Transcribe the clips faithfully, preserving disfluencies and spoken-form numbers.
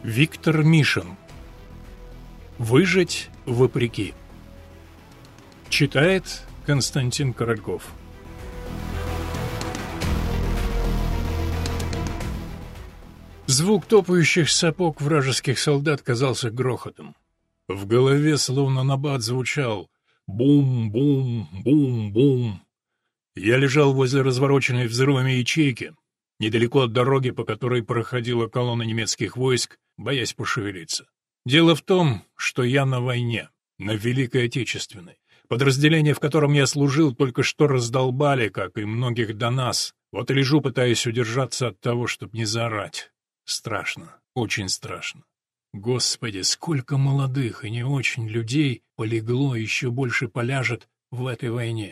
Виктор Мишин. Выжить вопреки. Читает Константин Корольков. Звук топающих сапог вражеских солдат казался грохотом. В голове словно набат звучал бум-бум-бум-бум. Я лежал возле развороченной взрывами ячейки, недалеко от дороги, по которой проходила колонна немецких войск, боясь пошевелиться. Дело в том, что я на войне, на Великой Отечественной. Подразделение, в котором я служил, только что раздолбали, как и многих до нас. Вот и лежу, пытаясь удержаться от того, чтобы не заорать. Страшно, очень страшно. Господи, сколько молодых и не очень людей полегло и еще больше поляжет в этой войне.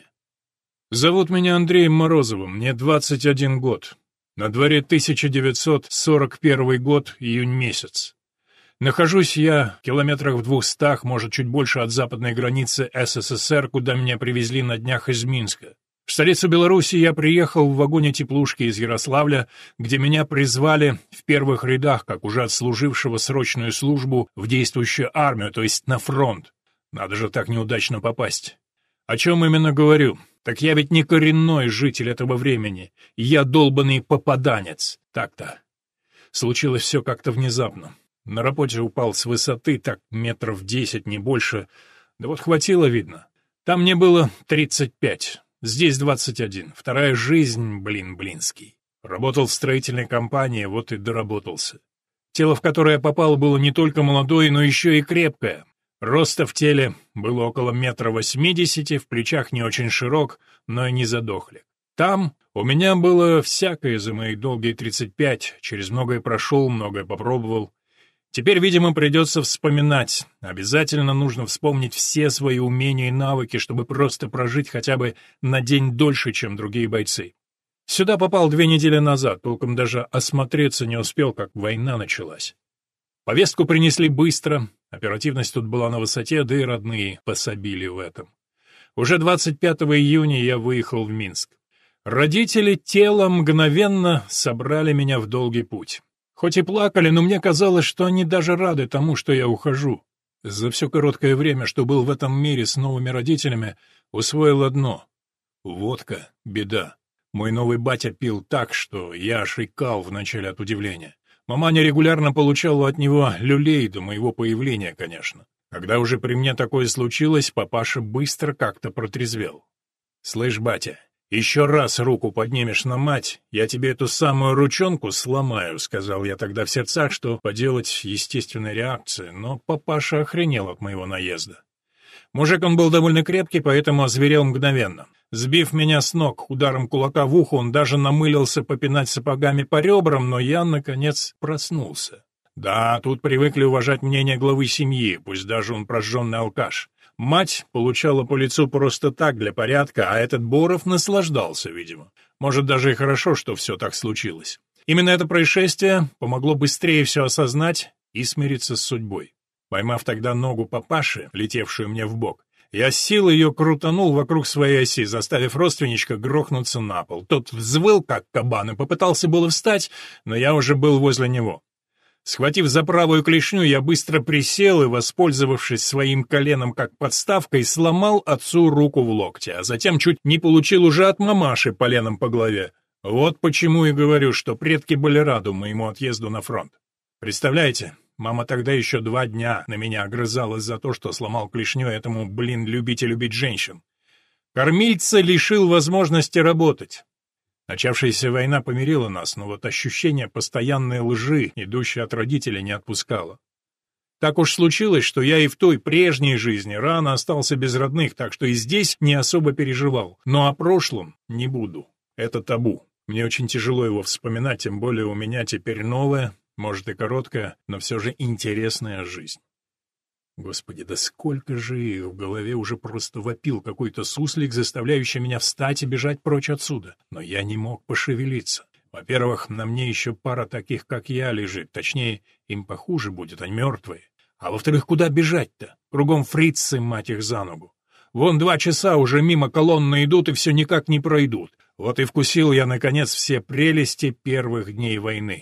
Зовут меня Андреем Морозовым, мне двадцать один год. На дворе тысяча девятьсот сорок первый год, июнь месяц. Нахожусь я в километрах в двухстах, может, чуть больше от западной границы СССР, куда меня привезли на днях из Минска. В столицу Беларуси я приехал в вагоне теплушки из Ярославля, где меня призвали в первых рядах, как уже отслужившего срочную службу в действующую армию, то есть на фронт. Надо же так неудачно попасть. О чем именно говорю? Так я ведь не коренной житель этого времени, я долбанный попаданец. Так-то. Случилось все как-то внезапно. На работе упал с высоты, так метров десять, не больше. Да вот хватило, видно. Там мне было тридцать пять, здесь двадцать один. Вторая жизнь, блин, блинский. Работал в строительной компании, вот и доработался. Тело, в которое я попал, было не только молодое, но еще и крепкое. Роста в теле было около метра восьмидесяти, в плечах не очень широк, но и не задохлик. Там у меня было всякое за мои долгие тридцать пять, через многое прошел, многое попробовал. Теперь, видимо, придется вспоминать. Обязательно нужно вспомнить все свои умения и навыки, чтобы просто прожить хотя бы на день дольше, чем другие бойцы. Сюда попал две недели назад, толком даже осмотреться не успел, как война началась. Повестку принесли быстро, оперативность тут была на высоте, да и родные пособили в этом. Уже двадцать пятого июня я выехал в Минск. Родители тела мгновенно собрали меня в долгий путь. Хоть и плакали, но мне казалось, что они даже рады тому, что я ухожу. За все короткое время, что был в этом мире с новыми родителями, усвоил одно — водка — беда. Мой новый батя пил так, что я аж икал вначале от удивления. Маманя регулярно получала от него люлей до моего появления, конечно. Когда уже при мне такое случилось, папаша быстро как-то протрезвел. «Слышь, батя, еще раз руку поднимешь на мать, я тебе эту самую ручонку сломаю», — сказал я тогда в сердцах, что поделать естественной реакции, но папаша охренел от моего наезда. Мужик он был довольно крепкий, поэтому озверел мгновенно. Сбив меня с ног ударом кулака в ухо, он даже намылился попинать сапогами по ребрам, но я, наконец, проснулся. Да, тут привыкли уважать мнение главы семьи, пусть даже он прожженный алкаш. Мать получала по лицу просто так, для порядка, а этот Боров наслаждался, видимо. Может, даже и хорошо, что все так случилось. Именно это происшествие помогло быстрее все осознать и смириться с судьбой. Поймав тогда ногу папаши, летевшую мне в бок, я с силой ее крутанул вокруг своей оси, заставив родственничка грохнуться на пол. Тот взвыл, как кабан, и попытался было встать, но я уже был возле него. Схватив за правую клешню, я быстро присел и, воспользовавшись своим коленом как подставкой, сломал отцу руку в локте, а затем чуть не получил уже от мамаши поленом по голове. Вот почему и говорю, что предки были рады моему отъезду на фронт. Представляете? Мама тогда еще два дня на меня огрызалась за то, что сломал клешню этому, блин, любите любить женщин. Кормильца лишил возможности работать. Начавшаяся война помирила нас, но вот ощущение постоянной лжи, идущей от родителей, не отпускало. Так уж случилось, что я и в той прежней жизни рано остался без родных, так что и здесь не особо переживал. Но о прошлом не буду. Это табу. Мне очень тяжело его вспоминать, тем более у меня теперь новая, может и короткая, но все же интересная жизнь. Господи, да сколько же их! В голове уже просто вопил какой-то суслик, заставляющий меня встать и бежать прочь отсюда. Но я не мог пошевелиться. Во-первых, на мне еще пара таких, как я, лежит. Точнее, им похуже будет, они мертвые. А во-вторых, куда бежать-то? Кругом фрицы, мать их, за ногу. Вон два часа уже мимо колонны идут и все никак не пройдут. Вот и вкусил я, наконец, все прелести первых дней войны.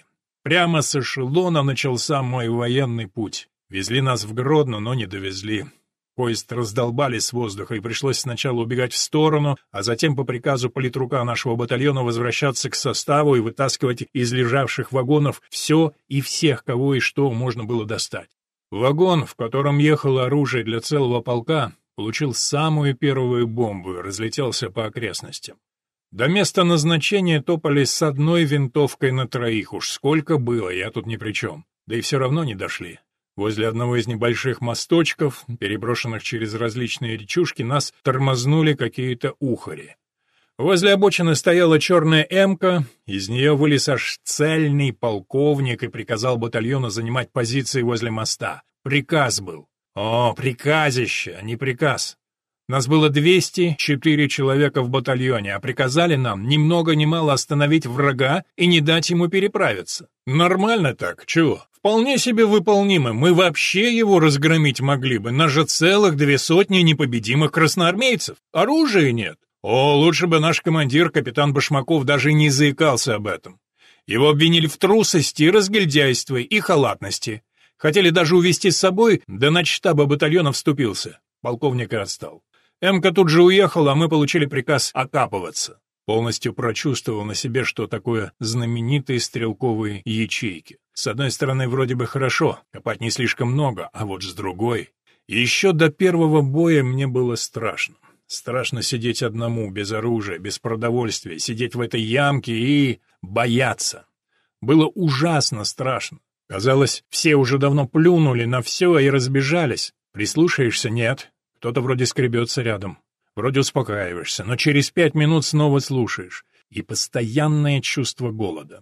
Прямо с эшелона начался мой военный путь. Везли нас в Гродно, но не довезли. Поезд раздолбали с воздуха, и пришлось сначала убегать в сторону, а затем по приказу политрука нашего батальона возвращаться к составу и вытаскивать из лежавших вагонов все и всех, кого и что можно было достать. Вагон, в котором ехало оружие для целого полка, получил самую первую бомбу и разлетелся по окрестностям. До места назначения топали с одной винтовкой на троих, уж сколько было, я тут ни при чем. Да и все равно не дошли. Возле одного из небольших мосточков, переброшенных через различные речушки, нас тормознули какие-то ухари. Возле обочины стояла черная «Эмка», из нее вылез аж цельный полковник и приказал батальону занимать позиции возле моста. Приказ был. О, приказище, а не приказ. Нас было двести четыре человека в батальоне, а приказали нам ни много ни мало остановить врага и не дать ему переправиться. Нормально так, чего? Вполне себе выполнимо, мы вообще его разгромить могли бы, нас же целых две сотни непобедимых красноармейцев. Оружия нет. О, лучше бы наш командир, капитан Башмаков, даже не заикался об этом. Его обвинили в трусости, разгильдяйстве и халатности. Хотели даже увезти с собой, да начштаба батальона вступился. Полковник и отстал. Эмка тут же уехала, а мы получили приказ окапываться. Полностью прочувствовал на себе, что такое знаменитые стрелковые ячейки. С одной стороны, вроде бы хорошо, копать не слишком много, а вот с другой... Еще до первого боя мне было страшно. Страшно сидеть одному, без оружия, без продовольствия, сидеть в этой ямке и... бояться. Было ужасно страшно. Казалось, все уже давно плюнули на все и разбежались. Прислушаешься — нет. Кто-то вроде скребется рядом. Вроде успокаиваешься, но через пять минут снова слушаешь. И постоянное чувство голода.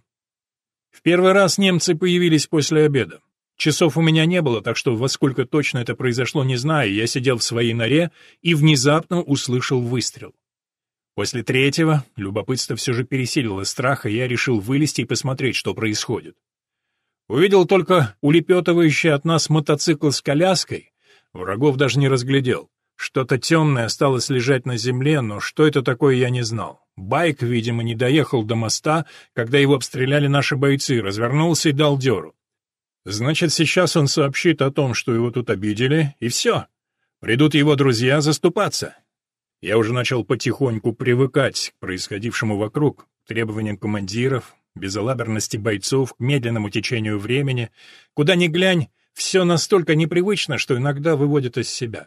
В первый раз немцы появились после обеда. Часов у меня не было, так что во сколько точно это произошло, не знаю. Я сидел в своей норе и внезапно услышал выстрел. После третьего любопытство все же пересилило страх, и я решил вылезти и посмотреть, что происходит. Увидел только улепетывающий от нас мотоцикл с коляской. Врагов даже не разглядел. Что-то темное осталось лежать на земле, но что это такое, я не знал. Байк, видимо, не доехал до моста, когда его обстреляли наши бойцы, развернулся и дал дёру. Значит, сейчас он сообщит о том, что его тут обидели, и все. Придут его друзья заступаться. Я уже начал потихоньку привыкать к происходившему вокруг, к требованиям командиров, безалаберности бойцов, к медленному течению времени. Куда ни глянь, все настолько непривычно, что иногда выводит из себя.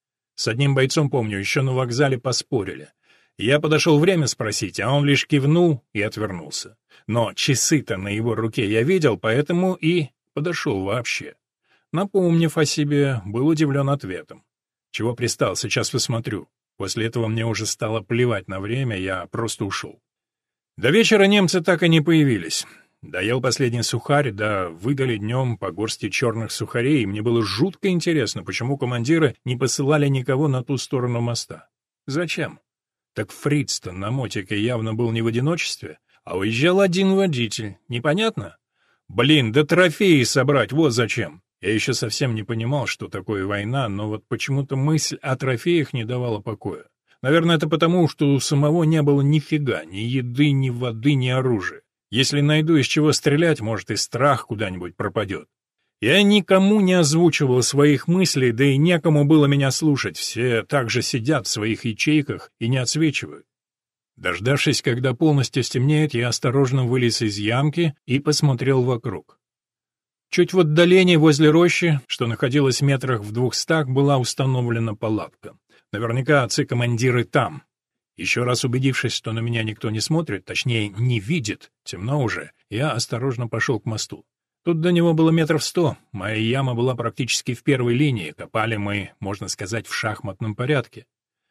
С одним бойцом, помню, еще на вокзале поспорили. Я подошел время спросить, а он лишь кивнул и отвернулся. Но часы-то на его руке я видел, поэтому и подошел вообще. Напомнив о себе, был удивлен ответом. Чего пристал, сейчас посмотрю. После этого мне уже стало плевать на время, я просто ушел. До вечера немцы так и не появились. Доел последний сухарь, да выдали днем по горсти черных сухарей, и мне было жутко интересно, почему командиры не посылали никого на ту сторону моста. Зачем? Так фриц-то на мотике явно был не в одиночестве, а уезжал один водитель. Непонятно? Блин, да трофеи собрать, вот зачем. Я еще совсем не понимал, что такое война, но вот почему-то мысль о трофеях не давала покоя. Наверное, это потому, что у самого не было нифига, ни еды, ни воды, ни оружия. Если найду из чего стрелять, может, и страх куда-нибудь пропадет. Я никому не озвучивал своих мыслей, да и некому было меня слушать, все так же сидят в своих ячейках и не отсвечивают. Дождавшись, когда полностью стемнеет, я осторожно вылез из ямки и посмотрел вокруг. Чуть в отдалении возле рощи, что находилась метрах в двухстах, была установлена палатка. Наверняка отцы-командиры там. Еще раз убедившись, что на меня никто не смотрит, точнее, не видит, темно уже, я осторожно пошел к мосту. Тут до него было метров сто, моя яма была практически в первой линии, копали мы, можно сказать, в шахматном порядке.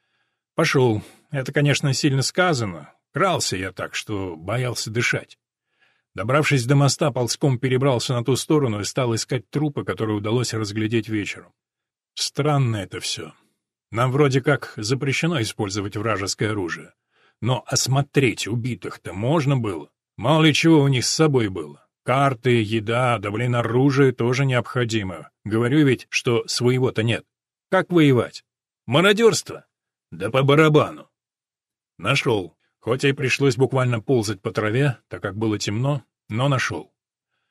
Пошел. Это, конечно, сильно сказано. Крался я так, что боялся дышать. Добравшись до моста, ползком перебрался на ту сторону и стал искать трупы, которые удалось разглядеть вечером. Странно это все. Нам вроде как запрещено использовать вражеское оружие. Но осмотреть убитых-то можно было. Мало ли чего у них с собой было. Карты, еда, да блин, оружие тоже необходимо. Говорю ведь, что своего-то нет. Как воевать? Мародерство? Да по барабану. Нашел. Хоть и пришлось буквально ползать по траве, так как было темно, но нашел.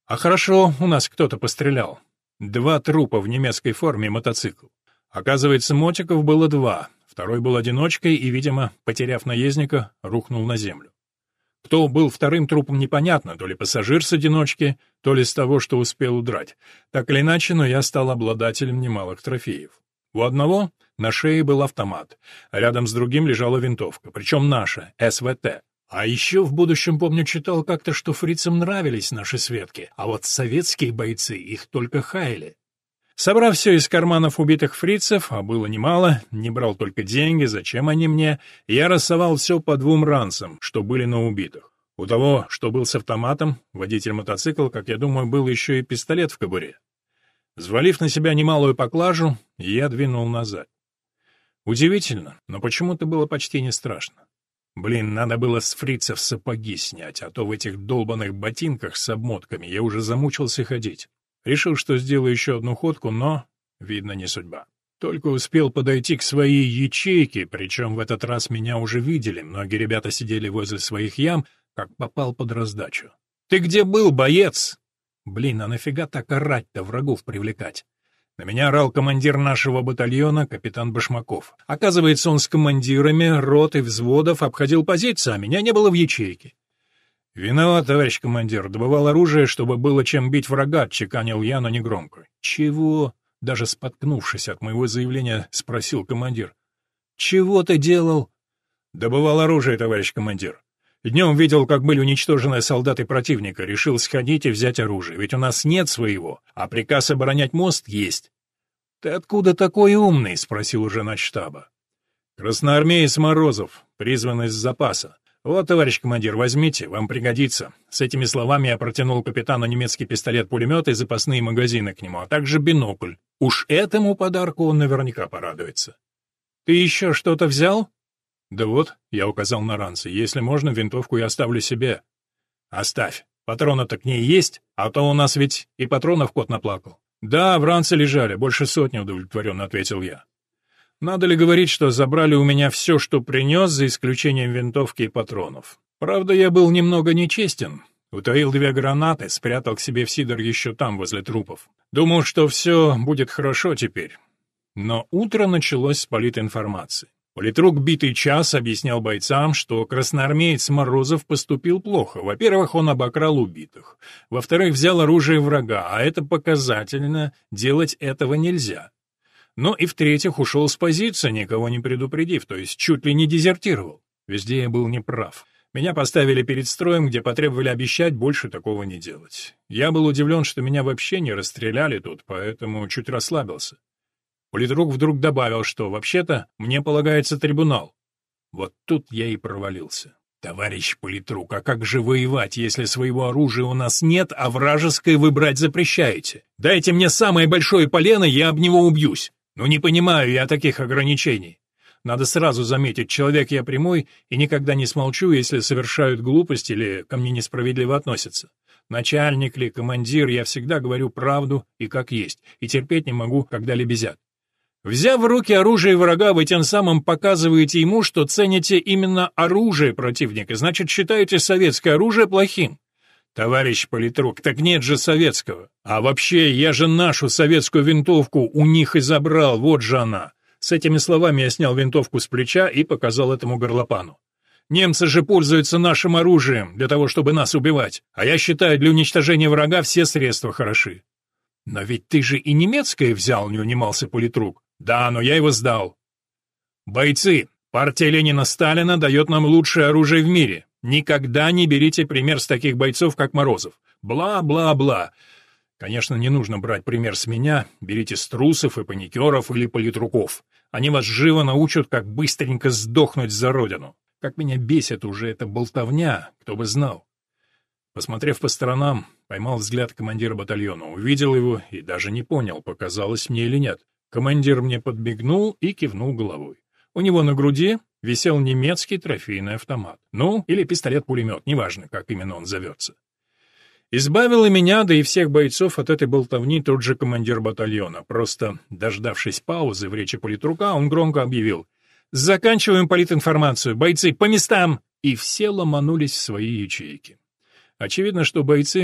А хорошо, у нас кто-то пострелял. Два трупа в немецкой форме, мотоцикл. Оказывается, мотиков было два. Второй был одиночкой и, видимо, потеряв наездника, рухнул на землю. Кто был вторым трупом, непонятно, то ли пассажир с одиночки, то ли с того, что успел удрать. Так или иначе, но я стал обладателем немалых трофеев. У одного на шее был автомат, а рядом с другим лежала винтовка, причем наша, эс вэ тэ. А еще в будущем, помню, читал как-то, что фрицам нравились наши Светки, а вот советские бойцы их только хаяли. Собрав все из карманов убитых фрицев, а было немало, не брал только деньги, зачем они мне, я рассовал все по двум ранцам, что были на убитых. У того, что был с автоматом, водитель мотоцикла, как я думаю, был еще и пистолет в кобуре. Взвалив на себя немалую поклажу, я двинул назад. Удивительно, но почему-то было почти не страшно. Блин, надо было с фрицев сапоги снять, а то в этих долбаных ботинках с обмотками я уже замучился ходить. Решил, что сделаю еще одну ходку, но, видно, не судьба. Только успел подойти к своей ячейке, причем в этот раз меня уже видели, многие ребята сидели возле своих ям, как попал под раздачу. «Ты где был, боец?» Блин, а нафига так орать-то, врагов привлекать? На меня орал командир нашего батальона, капитан Башмаков. Оказывается, он с командирами рот и взводов обходил позиции, а меня не было в ячейке. «Виноват, товарищ командир, добывал оружие, чтобы было чем бить врага», — отчеканил я, но негромко. «Чего?» — даже споткнувшись от моего заявления, спросил командир. «Чего ты делал?» «Добывал оружие, товарищ командир. Днем видел, как были уничтожены солдаты противника, решил сходить и взять оружие, ведь у нас нет своего, а приказ оборонять мост есть». «Ты откуда такой умный?» — спросил уже начштаба. «Красноармеец Морозов, призванный с запаса. Вот, товарищ командир, возьмите, вам пригодится». С этими словами я протянул капитану немецкий пистолет-пулемет и запасные магазины к нему, а также бинокль. Уж этому подарку он наверняка порадуется. «Ты еще что-то взял?» «Да вот», — я указал на ранцы, — «если можно, винтовку я оставлю себе». «Оставь. Патроны-то к ней есть, а то у нас ведь и патронов кот наплакал». «Да, в ранце лежали, больше сотни», — удовлетворенно ответил я. Надо ли говорить, что забрали у меня все, что принес, за исключением винтовки и патронов. Правда, я был немного нечестен. Утаил две гранаты, спрятал к себе в сидор еще там, возле трупов. Думал, что все будет хорошо теперь. Но утро началось с политинформации. Политрук битый час объяснял бойцам, что красноармеец Морозов поступил плохо. Во-первых, он обокрал убитых. Во-вторых, взял оружие врага, а это показательно, делать этого нельзя. Ну и в-третьих, ушел с позиции, никого не предупредив, то есть чуть ли не дезертировал. Везде я был неправ. Меня поставили перед строем, где потребовали обещать больше такого не делать. Я был удивлен, что меня вообще не расстреляли тут, поэтому чуть расслабился. Политрук вдруг добавил, что вообще-то мне полагается трибунал. Вот тут я и провалился. «Товарищ политрук, а как же воевать, если своего оружия у нас нет, а вражеское вы брать запрещаете? Дайте мне самое большое полено, я об него убьюсь. Ну не понимаю я таких ограничений. Надо сразу заметить, человек я прямой и никогда не смолчу, если совершают глупость или ко мне несправедливо относятся. Начальник ли, командир, я всегда говорю правду и как есть, и терпеть не могу, когда лебезят. Взяв в руки оружие врага, вы тем самым показываете ему, что цените именно оружие противника, значит, считаете советское оружие плохим. Товарищ политрук, так нет же советского. А вообще, я же нашу советскую винтовку у них и забрал, вот же она. С этими словами я снял винтовку с плеча и показал этому горлопану. Немцы же пользуются нашим оружием для того, чтобы нас убивать, а я считаю, для уничтожения врага все средства хороши. Но ведь ты же и немецкое взял, не унимался политрук. Да, но я его сдал. Бойцы, партия Ленина-Сталина дает нам лучшее оружие в мире. Никогда не берите пример с таких бойцов, как Морозов. Бла-бла-бла. Конечно, не нужно брать пример с меня. Берите с трусов и паникеров или политруков. Они вас живо научат, как быстренько сдохнуть за родину. Как меня бесит уже эта болтовня, кто бы знал. Посмотрев по сторонам, поймал взгляд командира батальона, увидел его и даже не понял, показалось мне или нет. Командир мне подмигнул и кивнул головой. У него на груди висел немецкий трофейный автомат. Ну, или пистолет-пулемет, неважно, как именно он зовется. Избавил и меня, да и всех бойцов от этой болтовни тот же командир батальона. Просто, дождавшись паузы в речи политрука, он громко объявил: «Заканчиваем политинформацию, бойцы, по местам!» И все ломанулись в свои ячейки. Очевидно, что бойцы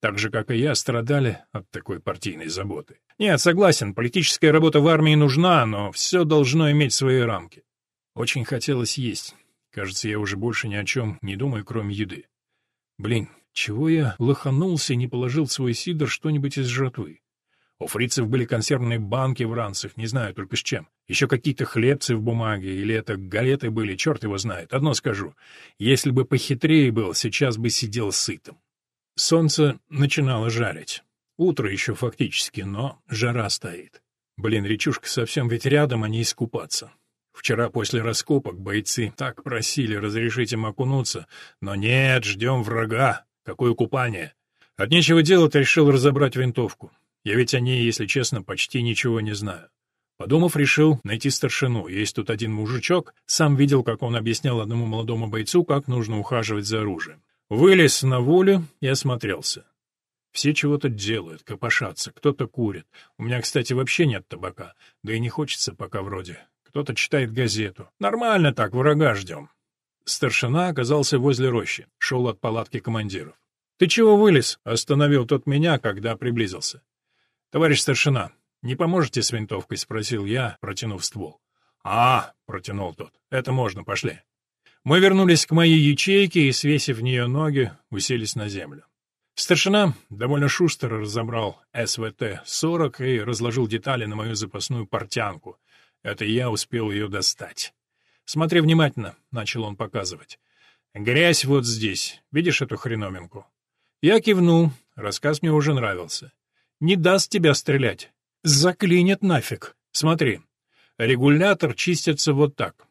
так же, как и я, страдали от такой партийной заботы. Нет, согласен, политическая работа в армии нужна, но все должно иметь свои рамки. Очень хотелось есть. Кажется, я уже больше ни о чем не думаю, кроме еды. Блин, чего я лоханулся и не положил в свой сидр что-нибудь из жратвы? У фрицев были консервные банки в ранцах, не знаю только с чем. Еще какие-то хлебцы в бумаге, или это галеты были, черт его знает. Одно скажу, если бы похитрее был, сейчас бы сидел сытым. Солнце начинало жарить. Утро еще фактически, но жара стоит. Блин, речушка совсем ведь рядом, а не искупаться. Вчера после раскопок бойцы так просили разрешить им окунуться, но нет, ждем врага. Какое купание? От нечего делать решил разобрать винтовку. Я ведь о ней, если честно, почти ничего не знаю. Подумав, решил найти старшину. Есть тут один мужичок, сам видел, как он объяснял одному молодому бойцу, как нужно ухаживать за оружием. Вылез на волю и осмотрелся. Все чего-то делают, копошатся, кто-то курит. У меня, кстати, вообще нет табака, да и не хочется пока вроде. Кто-то читает газету. Нормально так, врага ждем. Старшина оказался возле рощи, шел от палатки командиров. «Ты чего вылез?» — остановил тот меня, когда приблизился. «Товарищ старшина, не поможете с винтовкой?» — спросил я, протянув ствол. «А, — протянул тот, — это можно, пошли». Мы вернулись к моей ячейке и, свесив в нее ноги, уселись на землю. Старшина довольно шустро разобрал эс вэ тэ сорок и разложил детали на мою запасную портянку. Это я успел ее достать. «Смотри внимательно», — начал он показывать. «Грязь вот здесь. Видишь эту хреновинку?» Я кивнул. Рассказ мне уже нравился. «Не даст тебя стрелять. Заклинит нафиг. Смотри. Регулятор чистится вот так».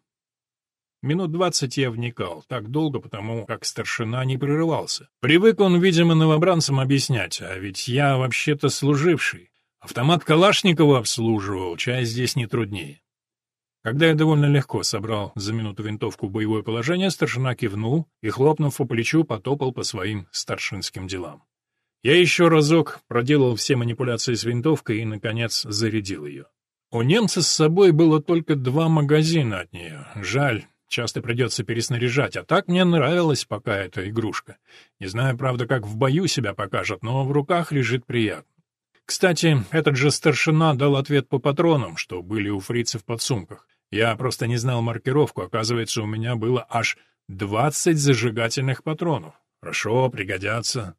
Минут двадцать я вникал, так долго, потому как старшина не прерывался. Привык он, видимо, новобранцам объяснять, а ведь я вообще-то служивший. Автомат Калашникова обслуживал, чай здесь не труднее. Когда я довольно легко собрал за минуту винтовку в боевое положение, старшина кивнул и, хлопнув по плечу, потопал по своим старшинским делам. Я еще разок проделал все манипуляции с винтовкой и, наконец, зарядил ее. У немца с собой было только два магазина от нее. Жаль, часто придется переснаряжать, а так мне нравилась пока эта игрушка. Не знаю, правда, как в бою себя покажет, но в руках лежит приятно. Кстати, этот же старшина дал ответ по патронам, что были у фрицев в сумках. Я просто не знал маркировку, оказывается, у меня было аж двадцать зажигательных патронов. Хорошо, пригодятся.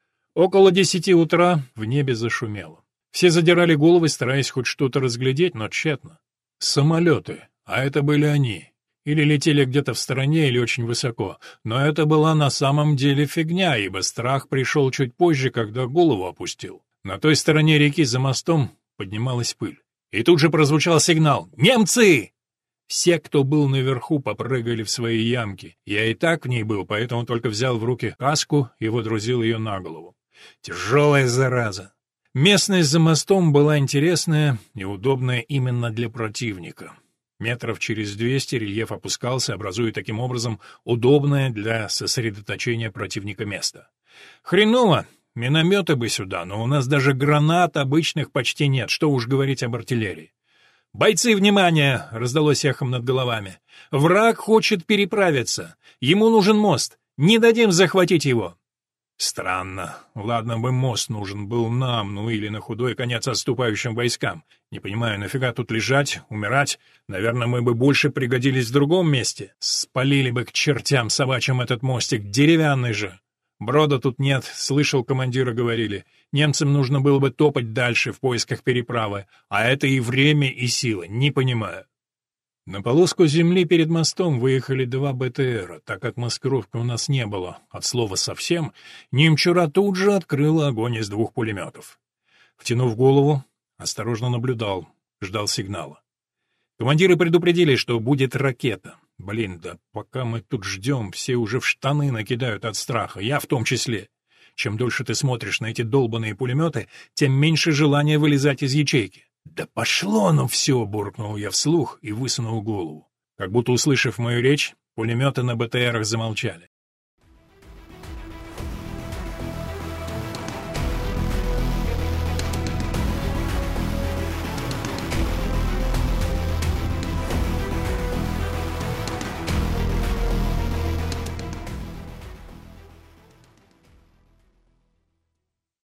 Около десяти утра в небе зашумело. Все задирали головы, стараясь хоть что-то разглядеть, но тщетно. Самолеты, а это были они. Или летели где-то в стороне, или очень высоко. Но это была на самом деле фигня, ибо страх пришел чуть позже, когда голову опустил. На той стороне реки за мостом поднималась пыль. И тут же прозвучал сигнал «Немцы!». Все, кто был наверху, попрыгали в свои ямки. Я и так в ней был, поэтому только взял в руки каску и водрузил ее на голову. Тяжелая зараза. Местность за мостом была интересная и удобная именно для противника. Метров через двести рельеф опускался, образуя таким образом удобное для сосредоточения противника место. Хреново, минометы бы сюда, но у нас даже гранат обычных почти нет, что уж говорить об артиллерии. «Бойцы, внимание!» — раздалось эхом над головами. «Враг хочет переправиться. Ему нужен мост. Не дадим захватить его». Странно. Ладно бы мост нужен был нам, ну или на худой конец отступающим войскам. Не понимаю, нафига тут лежать, умирать? Наверное, мы бы больше пригодились в другом месте. Спалили бы к чертям собачьим этот мостик, деревянный же. Брода тут нет, слышал, командиры говорили. Немцам нужно было бы топать дальше в поисках переправы, а это и время, и сила, не понимаю. На полоску земли перед мостом выехали два бэ тэ эра, так как маскировки у нас не было, от слова совсем, немчура тут же открыла огонь из двух пулеметов. Втянув голову, осторожно наблюдал, ждал сигнала. Командиры предупредили, что будет ракета. Блин, да пока мы тут ждем, все уже в штаны накидают от страха, я в том числе. Чем дольше ты смотришь на эти долбаные пулеметы, тем меньше желания вылезать из ячейки. «Да пошло оно все!» — буркнул я вслух и высунул голову. Как будто услышав мою речь, пулеметы на бэ тэ эрах замолчали.